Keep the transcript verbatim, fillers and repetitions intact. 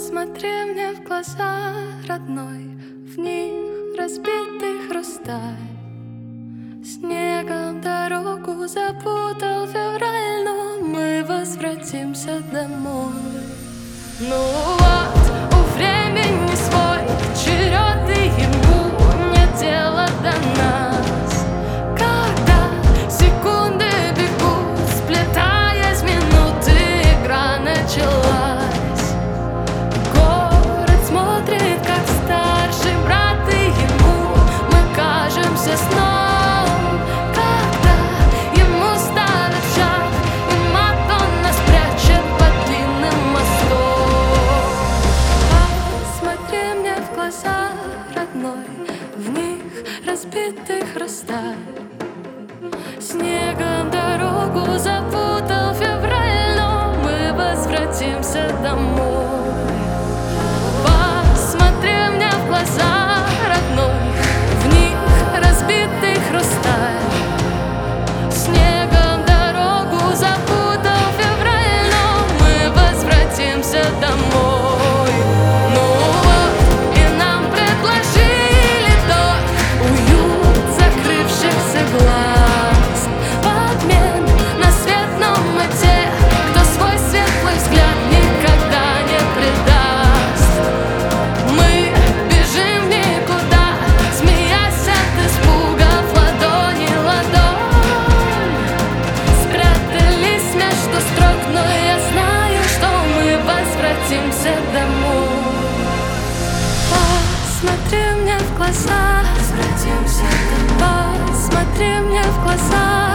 Посмотри мне в глаза, родной, в них разбитый хрусталь. Снегом дорогу запутал февраль, но мы возвратимся домой. Ну вот, у времени свой черед, и ему нет дела до нас. Когда секунды бегут, сплетаясь минуты, игра началась. Город смотрит, как старший брат, и ему мы кажемся сном. Когда ему ставят шаг, и мат он нас прячет под длинным мостом. Посмотри мне в глаза, родной, в них разбитый хрусталь. Снегом дорогу запутал февраль, но мы возвратимся домой. Посмотри мне в глаза, родной, в них разбитый хрусталь. Снегом дорогу запутал февраль, но мы возвратимся домой. Ну вот, и нам предложили тот уют закрывшихся глаз, в обмен на свет, но мы те, кто свой светлый взгляд никогда не предаст. Мы бежим в никуда, смеясь от испуга, в ладони ладонь. Спрятались между строк, но я знаю, что мы возвратимся домой. Посмотри мне в глаза, возвратимся домой. Посмотри мне в глаза.